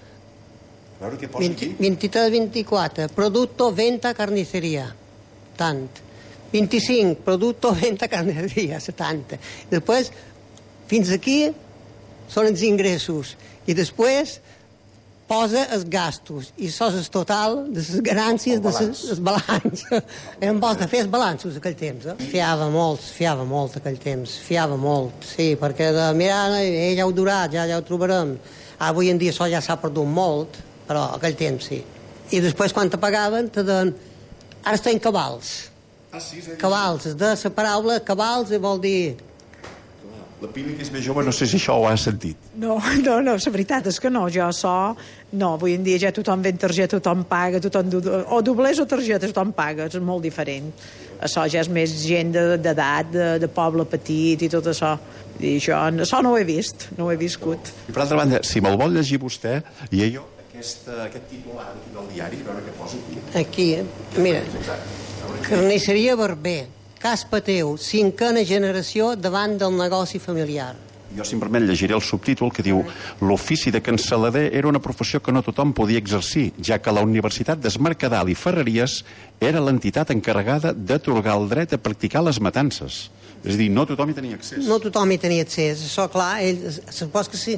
A veure què posa aquí. 23-24, producto, venta, carnisseria. Tant. 25, producto, venta, carneria, 70. Després, fins aquí, són els ingressos. I després posa els gastos. I això és el total de les ganàncies, de les balanç. Eren bons de fer els balanços aquell temps. Fiava molt aquell temps. Fiava molt, sí, perquè mira, ja ho durà, ja ho trobarem. Avui en dia això ja s'ha perdut molt, però aquell temps sí. I després, quan te pagaven, te deien... Ara estem cabals. Ah, sí? Cabals, de la paraula cabals vol dir... La Pili, que és més jove, no sé si això ho ha sentit. No, la veritat és que no, jo no, avui en dia ja tothom ven targeta, tothom paga, o doblers o targeta, tothom paga, és molt diferent. Això ja és més gent d'edat, de poble petit i tot això. I això no ho he vist, no ho he viscut. I per altra banda, si me'l vol llegir vostè, i jo, aquest titular del diari, a veure què posa aquí. Aquí, mira, carnisseria Barber. Cas Pateu, 5a generació davant del negoci familiar. Jo simplement llegiré el subtítol que diu l'ofici de cancel·lader era una professió que no tothom podia exercir, ja que la Universitat d'Es Mercadal i Ferreries era l'entitat encarregada d'atorgar el dret a practicar les matances. És a dir, no tothom hi tenia accés. No tothom hi tenia accés. Això, clar, supos que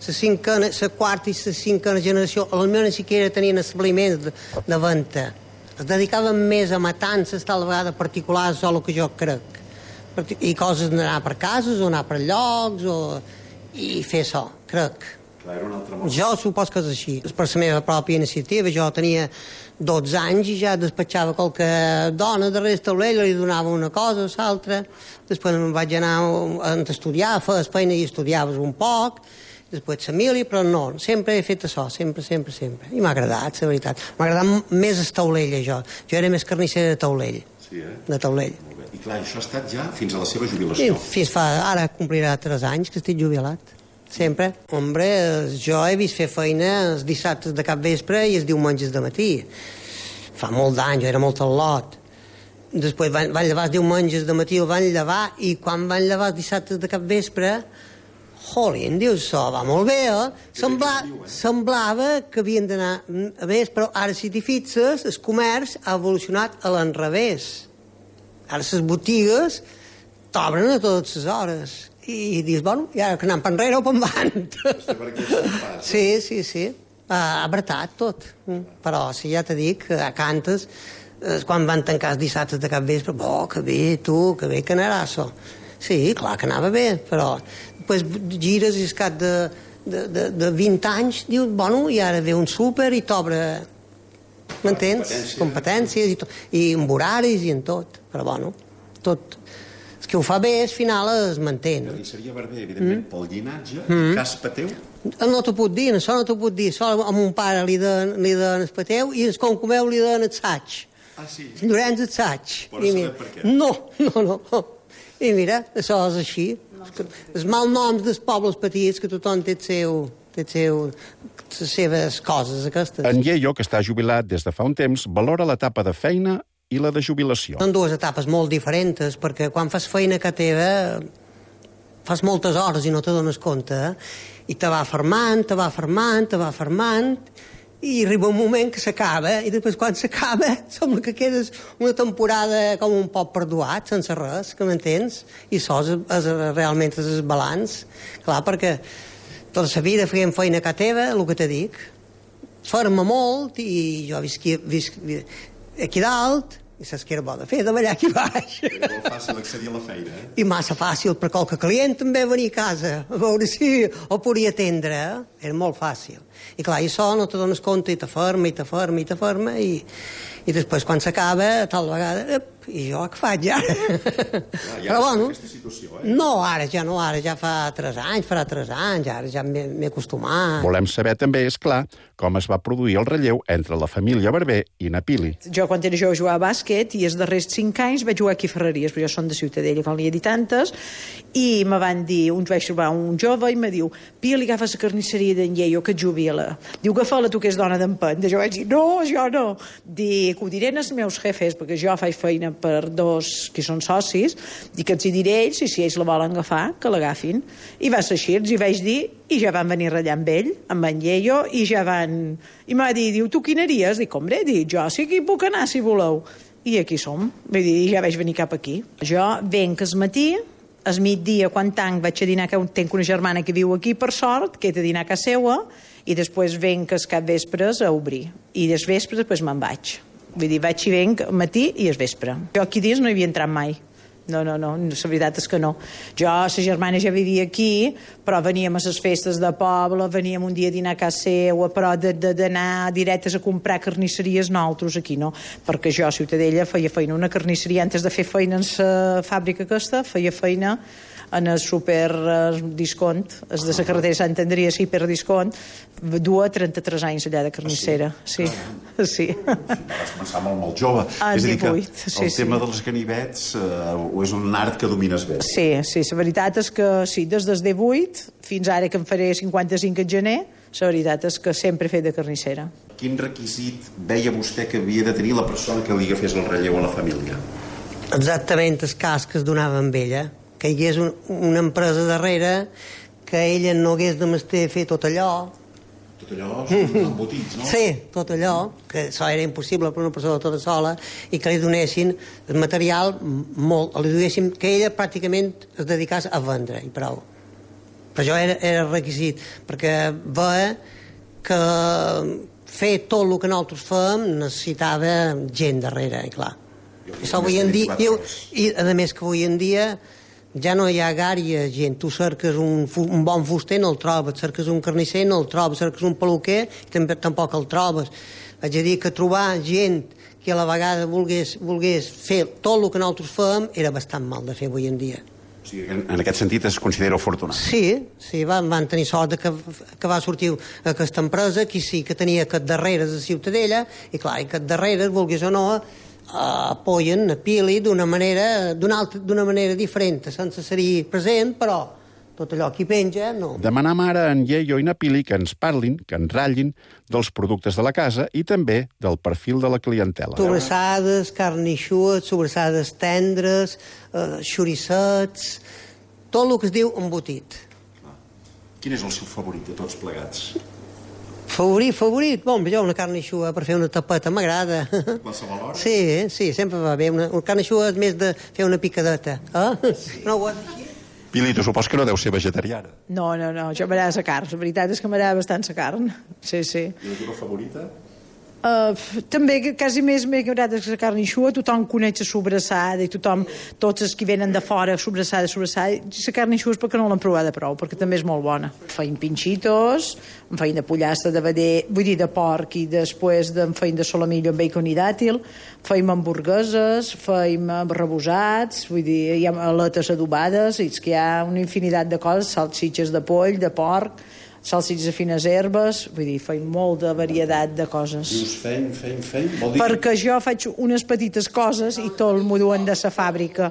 la quarta i la 5a generació almenys siquiera tenien establiments de venda. Es dedicaven més a matances, tal vegada particulars, o el que jo crec. I coses d'anar per cases, o anar per llocs, i fer això, crec. Clar, era un altre món. Jo supos que és així. És per la meva pròpia iniciativa. Jo tenia 12 anys i ja despatxava qualque dona darrere el taulell, li donava una cosa o l'altra. Després em vaig anar a estudiar, feies feina i estudiaves un poc. Després família, però no, sempre he fet això, sempre. I m'ha agradat, la veritat. M'ha agradat més el taulell, jo. Jo era més carnisser de taulell. Sí, De taulell. I clar, això ha estat ja fins a la seva jubilació. Sí, ara complirà 3 anys que estic jubilat. Sempre. Hombre, jo he vist fer feina els dissabtes de cap vespre i els diumenges de matí. Fa molt d'anys, jo era molt al lot. Després van llevar els diumenges de matí, el van llevar, i quan van llevar els dissabtes de cap vespre... Jolín, dius, això va molt bé, Semblava que havien d'anar a més, però ara, si t'hi fixes, el comerç ha evolucionat a l'enrevés. Ara les botigues t'obren a totes les hores. I dius, bueno, i ara que anem per enrere o per endavant. Sí. Ha apretat tot. Però, si ja t'he dit, a Cantes, quan van tancar els dissabtes de cap vespre, que bé, tu, que bé que anarà això. Sí, clar que anava bé, però després gires i al cap de 20 anys dius, bueno, i ara ve un súper i t'obre, m'entens? Competències i amb horaris i en tot, però bueno, tot. El que ho fa bé, al final es manté. Carnisseria Barber, evidentment, pel llinatge, Cas Pateu. No t'ho puc dir, això no t'ho puc dir. Això a mon pare li den el Pateu i el Concomeu li den el Saig. Ah, sí? Llorenç el Saig. Vols saber per què? No. I mira, això és així. Els malnoms dels pobles petits, que tothom té les seves coses, aquestes. En Yeyo, que està jubilat des de fa un temps, valora l'etapa de feina i la de jubilació. Són 2 etapes molt diferents, perquè quan fas feina que teva, fas moltes hores i no te dones compte, i te va fermant, i arriba un moment que s'acaba, i després quan s'acaba sembla que quedes una temporada com un poc perduat, sense res, que m'entens? I això realment és el balanç. Clar, perquè tota la vida fèiem feina a casa teva, el que te dic, fer-me molt, i jo visc aquí dalt, i saps què era bo de fer, de ballar aquí baix. Era molt fàcil accedir a la feina, I massa fàcil, per qualque client també venir a casa, a veure si ho podia atendre, era molt fàcil. I clar, i això no te dones compte, i te ferma, i després quan s'acaba, tal vegada, i jo què faig ara? Però bueno, aquesta situació, No, ara ja fa 3 anys, farà 3 anys, ara ja m'he acostumat. Volem saber també, és clar, com es va produir el relleu entre la família Barber i na Pili. Jo, quan era jove, jugava a bàsquet i els darrers 5 anys vaig jugar aquí a Ferreries, però jo som de Ciutadella, quan n'hi ha dit tantes, i me van dir, vaig trobar un jove i me diu, Pili, agafa la carnisseria d'en Yeyo, que et jubila. Diu, agafa-la tu, que és dona d'empenta. Jo vaig dir, no, jo no. Dic, ho diré als meus jefes, perquè jo faig feina per 2 que són socis, i que els hi diré ells, i si ells la volen agafar, que l'agafin. I va ser així, els hi vaig dir, i ja van venir a ratllar amb ell, amb en Yeyo, i ja van... I m'ha dit, diu, tu quin anaries? Dic, hombre, jo sí que hi puc anar, si voleu. i aquí som. Vull dir, ja vaig venir cap aquí. Jo venc al matí, al migdia, quan tanc, vaig a dinar, que tenc una germana que viu aquí, per sort, que he de dinar a casa seva, i després venc als capvespres a obrir. I des vespres després me'n vaig. Vull dir, vaig i venc al matí i al vespre. Jo aquí dies no hi havia entrat mai. No, la veritat és que no. Jo, la germana ja vivia aquí, però veníem a les festes de poble, veníem un dia a dinar a casa seva, però d'anar directes a comprar carnisseries, nosaltres aquí no, perquè jo a Ciutadella feia feina una carnisseria, antes de fer feina en la fàbrica aquesta, feia feina en el super discount, el de la carretera de Sant Andrea, sí, per discount, dua 33 anys allà de carnissera. Sí. Vas començar molt jove. És a dir, que el tema dels ganivets és un art que domines bé. Sí, la veritat és que sí, des del 18 fins ara que em faré 55 en gener, la veritat és que sempre he fet de carnissera. Quin requisit veia vostè que havia de tenir la persona que li agafés el relleu a la família? Exactament el cas que es donava amb ella, que hi hagués una empresa darrere, que ella no hagués de menester fer tot allò. Tot allò són embotits, no? Sí, tot allò, que això era impossible per una persona tota sola, i que li donessin el material li donessin, que ella pràcticament es dedicés a vendre, i prou. Per això era requisit, perquè veia que fer tot el que nosaltres fem necessitava gent darrere, i clar. Això avui en dia, i a més que avui en dia ja no hi ha gària gent. Tu cerques un bon fuster, no el trobes, cerques un carnisser, no el trobes, cerques un peluquer, tampoc el trobes. Vaig a dir que trobar gent que a la vegada volgués fer tot el que nosaltres fem era bastant mal de fer avui en dia. O sigui, en aquest sentit es considera afortunat. Sí, van tenir sort que va sortir aquesta empresa, que sí que tenia aquest darrere de Ciutadella, i clar, aquest darrere, volgués o no, apoyen a Pili d'una manera diferent, sense ser-hi present, però tot allò que hi penja, no. Demanem ara a en Yeyo i na Pili que ens parlin, que ens ratllin dels productes de la casa i també del perfil de la clientela. Sobrassades, carnixues, sobrassades tendres, xorissets, tot el que es diu embotit. Quin és el seu favorit de tots plegats? Favorit? Bon, jo una carn eixuga per fer una tapeta m'agrada. Qualsevol hora? Sí, sempre va bé. Una carn eixuga és més de fer una picadeta. No ho has dit? Pili, tu supos que no deu ser vegetariana. No, jo m'agrada la carn. La veritat és que m'agrada bastant la carn. Sí. I la teva favorita? També quasi més m'agrada la carn eixuga, tothom coneix la sobrassada i tots els que venen de fora, sobrassada, la carn eixuga és perquè no l'han provada prou, perquè també és molt bona. Feim pinxitos, en feim de pollassa de veder, vull dir de porc, i després en feim de solomillo amb bacon i dàtil, feim hamburgueses, feim rebosats, vull dir, hi ha aletes adobades, i és que hi ha una infinitat de coses, salsitxes de poll, de porc, salsitxes de fines herbes, vull dir, feim molt de varietat de coses. Dius feim? Vol dir... Perquè jo faig unes petites coses i tot m'ho duen de la fàbrica.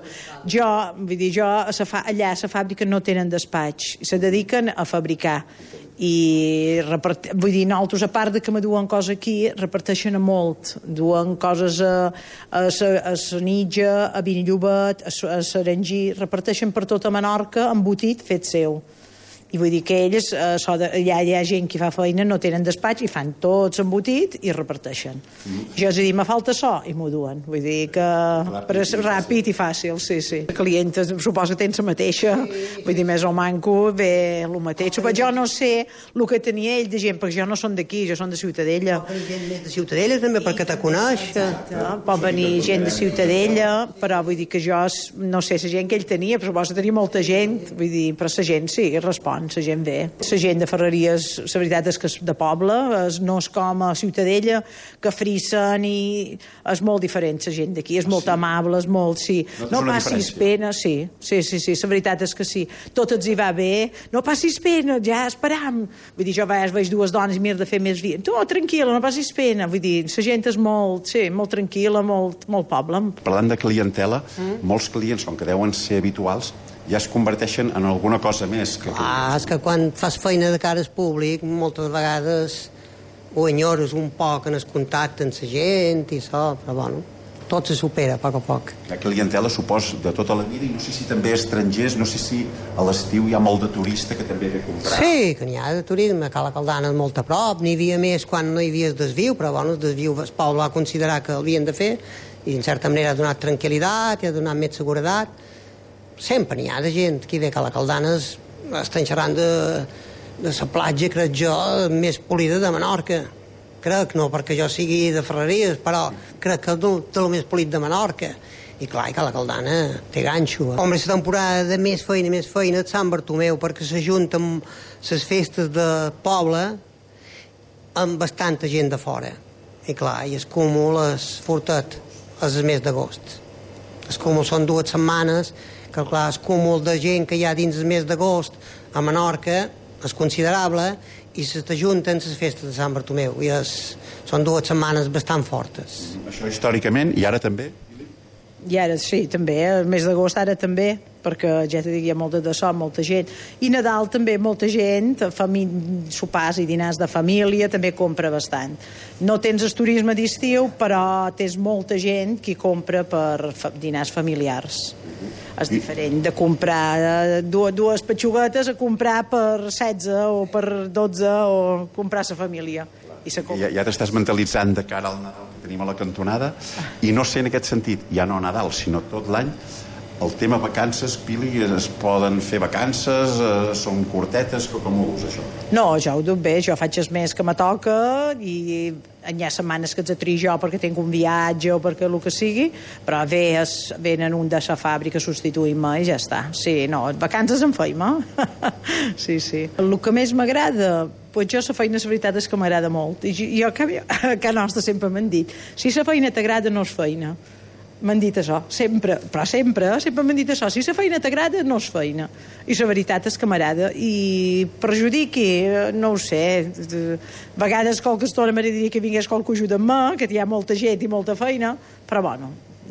Allà a la fàbrica no tenen despatx, se dediquen a fabricar. I vull dir, nosaltres, a part de que me duen coses aquí, reparteixen a molt. Duen coses a Sanitja, a Vinillovet, a Sarengí, reparteixen per tota Menorca, embotit, fet seu. I vull dir que ells, allà hi ha gent que fa feina, no tenen despatx i fan tots embotit i reparteixen. Jo és a dir, me falta això i m'ho duen. Vull dir que ràpid i fàcil, sí. La clienta suposa que tens la mateixa, vull dir, més o manco, bé, el mateix. Jo no sé el que tenia ell de gent, perquè jo no són d'aquí, jo són de Ciutadella. Pot venir gent més de Ciutadella també perquè te coneix. Pot venir gent de Ciutadella, però vull dir que jo no sé la gent que ell tenia, però suposa que tenia molta gent, vull dir, però la gent sí, respon. La gent ve. La gent de Ferreries, la veritat és que és de poble, no és com a Ciutadella, que frissen i és molt diferent la gent d'aquí, és molt amable, és molt, sí. No passis pena, sí, la veritat és que sí. Tot els hi va bé, no passis pena, ja esperam. Vull dir, jo veig dues dones i m'he de fer més vi. Tu, tranquil·la, no passis pena. Vull dir, la gent és molt tranquil·la, molt poble. Parlant de clientela, molts clients, com que deuen ser habituals, ja es converteixen en alguna cosa més. És que quan fas feina de cara al públic, moltes vegades ho enyores un poc en el contacte amb la gent i això, però bueno, tot se supera a poc a poc. La clientela, supos, de tota la vida, i no sé si també estrangers, no sé si a l'estiu hi ha molt de turista que també ve a comprar. Sí, que n'hi ha de turisme, a Cala Caldana és molt a prop, n'hi havia més quan no hi havia el desviu, però bueno, el desviu el poble va considerar que l'havien de fer, i en certa manera ha donat tranquil·litat i ha donat més seguretat. Sempre n'hi ha de gent que ve que a la Caldana estan xerrant de la platja, crec jo, més polida de Menorca. Crec, no perquè jo sigui de Ferreries, però crec que és el més polit de Menorca. I clar, que la Caldana té ganxo. Home, la temporada de més feina és Sant Bartomeu, perquè s'ajunten les festes de poble amb bastanta gent de fora. I clar, i el cúmul és fortet, és el mes d'agost. El cúmul són 2 setmanes, que clar, el cúmul de gent que hi ha dins el mes d'agost a Menorca és considerable, i s'ajunten les festes de Sant Bartomeu, i són 2 setmanes bastant fortes. Això històricament, i ara també? I ara sí, també, el mes d'agost ara també, perquè ja t'he dit, hi ha molta de so, molta gent. I Nadal també, molta gent, sopars i dinars de família, també compra bastant. No tens el turisme d'estiu, però tens molta gent que compra per dinars familiars. És diferent de comprar dues petxuguetes a comprar per 16 o per 12 o comprar la família. Ja t'estàs mentalitzant de cara al Nadal que tenim a la cantonada, i no sé en aquest sentit, ja no a Nadal, sinó tot l'any, el tema vacances, Pili, es poden fer vacances, són curtetes, com ho veus, això? No, jo ho duc bé, jo faig el mes que me toca i hi ha setmanes que els jo perquè tinc un viatge o perquè el que sigui, però venen un de la fàbrica a substituir-me i ja està. Sí, no, vacances en feim, Sí, sí. El que més m'agrada, pues jo la feina, la veritat és que m'agrada molt. I jo, a casa nostra sempre m'han dit, si la feina t'agrada no és feina. M'han dit això, sempre, però sempre m'han dit això, si la feina t'agrada no és feina. I la veritat és que m'agrada. I perjudiqui, no ho sé, a vegades qualque estona m'agradaria que vingués qualque ajuda amb mi, que hi ha molta gent i molta feina, però bueno,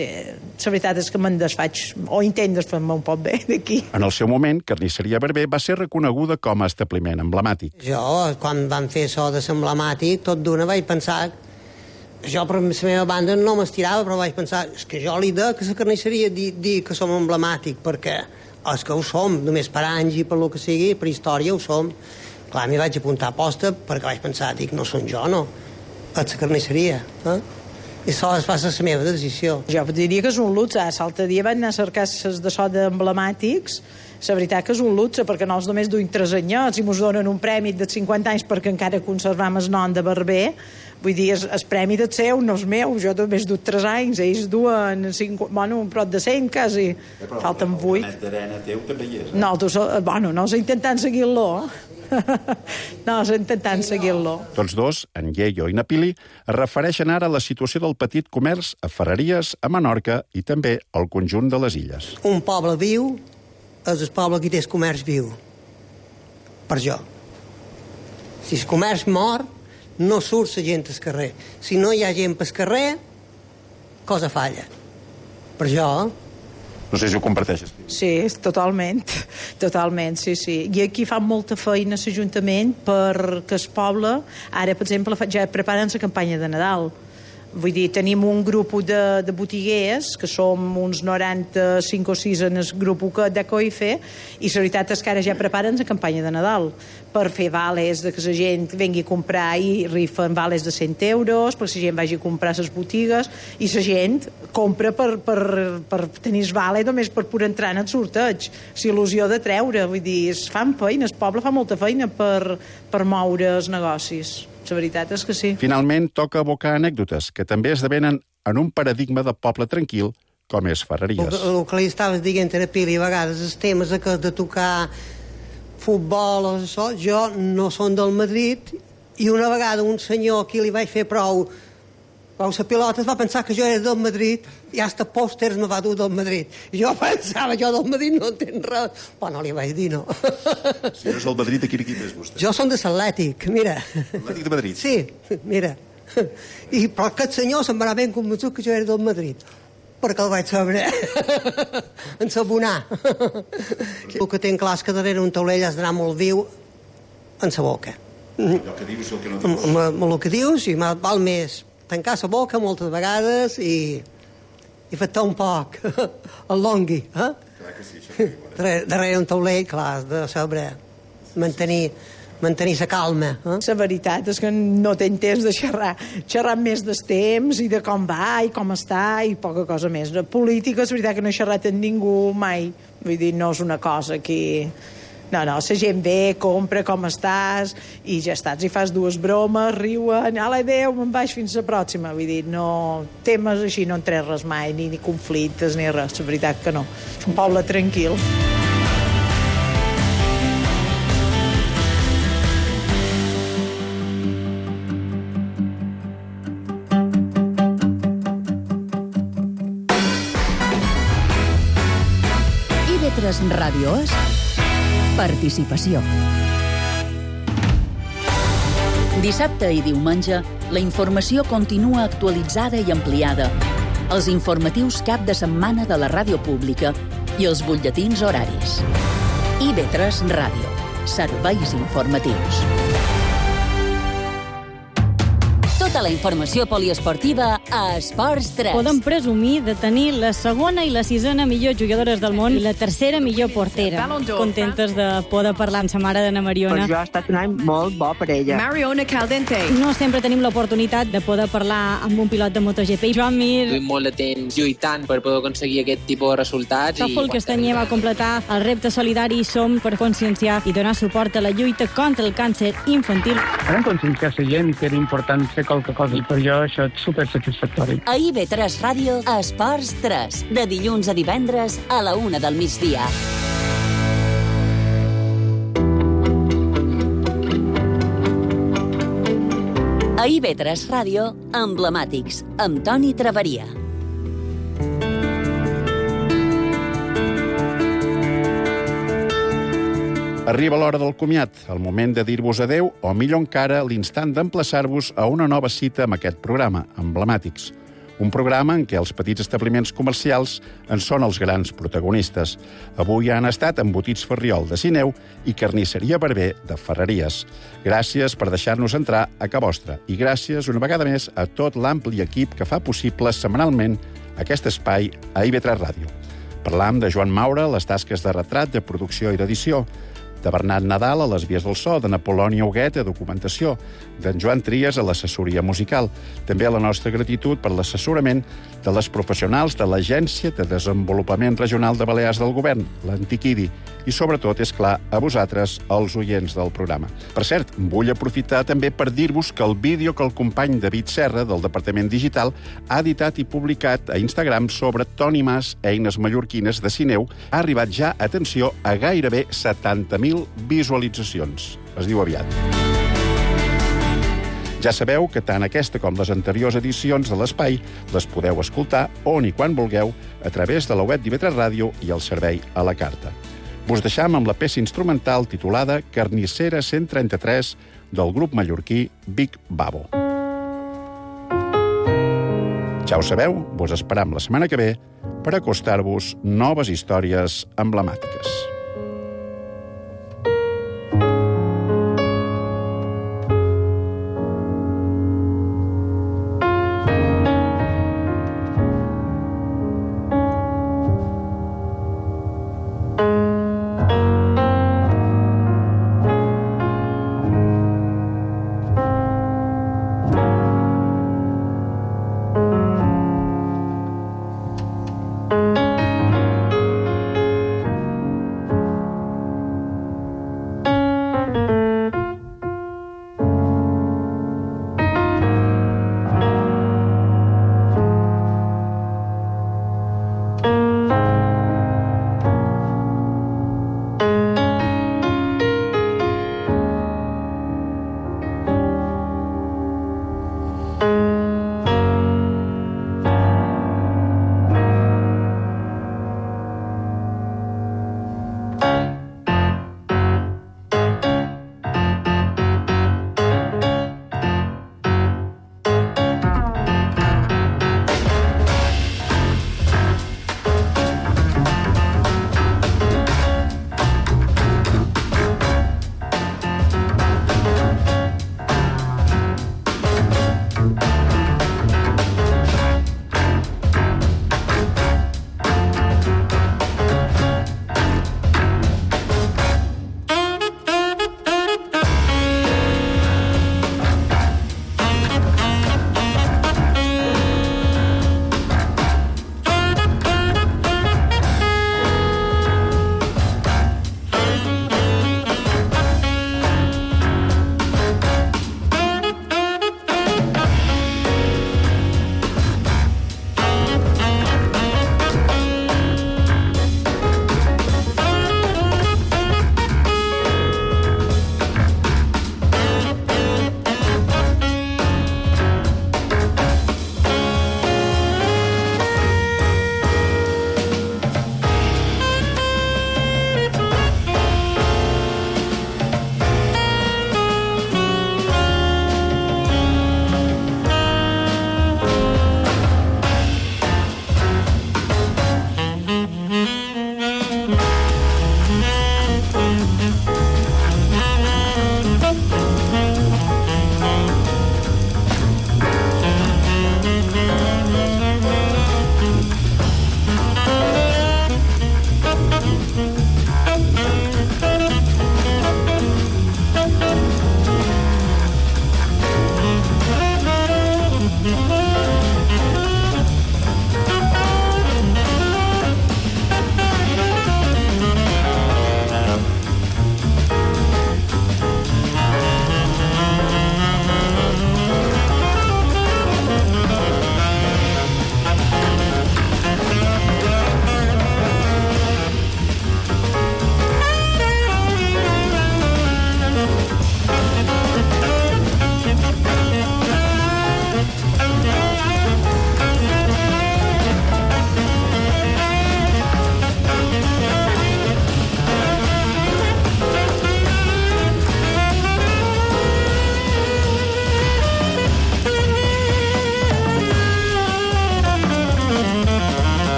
la veritat és que me'n desfaig, o intent desfer-me un poc bé d'aquí. En el seu moment, Carnisseria Barber va ser reconeguda com a establiment emblemàtic. Jo, quan van fer això de l'emblemàtic, tot d'una vaig pensar, jo per la meva banda no m'estirava, però vaig pensar, és que jo li de que la carnisseria dir que som emblemàtic, perquè és que ho som, només per anys i per lo que sigui, per història ho som. Clar, m'hi vaig apuntar a posta perquè vaig pensar, dic, no som jo, no, és la carnisseria, I això es fa la meva decisió. Jo diria que és un luxe. L'altre dia van anar a cercar de so d'emblemàtics. La veritat que és un luxe, perquè no els només duim 3 anyets i mos donen un prèmit de 50 anys perquè encara conservam el nom de Barber. Vull dir, el premi del seu no és meu, jo només duc 3 anys, ells duen un prop de 100, quasi. Falten 8. El canet d'arena teu també hi és, No, no sé intentant seguir-lo. No, intentant seguir-lo. Tots dos, en Lleio i na Pili, es refereixen ara a la situació del petit comerç a Ferreries, a Menorca i també al conjunt de les illes. Un poble viu és el poble que té el comerç viu. Per jo. Si el comerç mor, no surt la gent al carrer. Si no hi ha gent pel carrer, cosa falla. Per jo... No sé si ho comparteixes. Sí, totalment, sí. I aquí fan molta feina l'Ajuntament perquè el poble, ara, per exemple, ja preparen la campanya de Nadal. Vull dir, tenim un grup de botiguers, que som uns 95 o 6 en el grup de COIFE, i la veritat és que ara ja preparen la campanya de Nadal per fer vales de que la gent vengui a comprar i rifen vales de 100 euros, perquè la gent vagi a comprar a les botigues, i la gent compra per tenir el vale només per poder entrar en el sorteig. Il·lusió de treure, vull dir, es fan feina, el poble fa molta feina per moure els negocis. La veritat és que sí. Finalment, toca abocar anècdotes, que també esdevenen en un paradigma de poble tranquil, com és Ferreries. El que li estaves dient a Pili, a vegades els temes de tocar futbol o això, jo no són del Madrid, i una vegada un senyor a qui li vaig fer prou la pilota es va pensar que jo era del Madrid i hasta pòsters me va dur del Madrid. Jo pensava, jo del Madrid no entenc res. Però no li vaig dir, no. Si eres del Madrid, de quin equip és vostè? Jo som de l'Atlètic, mira. L'Atlètic de Madrid? Sí, mira. Però aquest senyor se'm va anar ben convençut que jo era del Madrid, perquè el vaig saber ensabonar. El que tinc clar és que darrere un taulell has d'anar molt viu en sa boca. Allò que dius i el que no dius. El que dius, i val més tancar la boca moltes vegades i fer-te un poc el longui. Clar que sí, això. Darrere un taulell, clar, has de saber mantenir mantenir la calma. La veritat és que no tenc temps de xerrar més del temps i de com va i com està i poca cosa més. La política és veritat que no he xerrat amb ningú mai. Vull dir, no és una cosa que... No, la gent ve, compra, com estàs, i ja estàs, i fas dues bromes, riuen, ala, adéu, me'n vaig fins la pròxima. Vull dir, no... Temes així no en trec res mai, ni conflictes, ni res, la veritat que no. És un poble tranquil. IB3 Ràdio és participació. Dissabte i diumenge, la informació continua actualitzada i ampliada. Els informatius cap de setmana de la ràdio pública i els butlletins horaris. IB3 Ràdio. Serveis informatius. Tota la informació poliesportiva a Esports 3. Podem presumir de tenir la segona i la sisena millor jugadores del món i la tercera millor portera. Contentes de poder parlar amb sa mare d'Anna Mariona. Per jo ha estat un any molt bo per ella. Mariona Caldente. No sempre tenim l'oportunitat de poder parlar amb un pilot de MotoGP. Joan Mir. Duim molt de temps lluitant per poder aconseguir aquest tipus de resultats. Tòfol Castanyer va completar el repte solidari Som per conscienciar i donar suport a la lluita contra el càncer infantil. Vam conscienciar la gent que era important fer qualque cosa i per jo això és supersatisfactori. A IB3 Ràdio, Esports 3, de dilluns a divendres a la 1 del migdia. A IB3 Ràdio, Emblemàtics, amb Toni Traveria. Arriba l'hora del comiat, el moment de dir-vos adeu, o millor encara, l'instant d'emplaçar-vos a una nova cita amb aquest programa, Emblemàtics. Un programa en què els petits establiments comercials en són els grans protagonistes. Avui han estat embotits Ferriol de Sineu i carnisseria Barber de Ferreries. Gràcies per deixar-nos entrar a ca vostra i gràcies una vegada més a tot l'ampli equip que fa possible setmanalment aquest espai a IB3 Ràdio. Parlam de Joan Maura, les tasques de retrat, de producció i d'edició, de Bernat Nadal a les vies del so, de Napolònia Huguet a documentació, d'en Joan Trias a l'assessoria musical. També la nostra gratitud per l'assessorament de les professionals de l'Agència de Desenvolupament Regional de Balears del Govern, l'Antiquidi, i sobretot, és clar, a vosaltres, els oients del programa. Per cert, vull aprofitar també per dir-vos que el vídeo que el company David Serra, del Departament Digital, ha editat i publicat a Instagram sobre Toni Mas, eines mallorquines de Sineu, ha arribat ja, atenció, a gairebé 70.000 visualitzacions. Es diu aviat. Ja sabeu que tant aquesta com les anteriors edicions de l'Espai les podeu escoltar on i quan vulgueu a través de la web d'IB3 Ràdio i el servei a la carta. Vos deixam amb la peça instrumental titulada Carnissera 133 del grup mallorquí Big Babo. Ja ho sabeu, vos esperam la setmana que ve per acostar-vos noves històries emblemàtiques.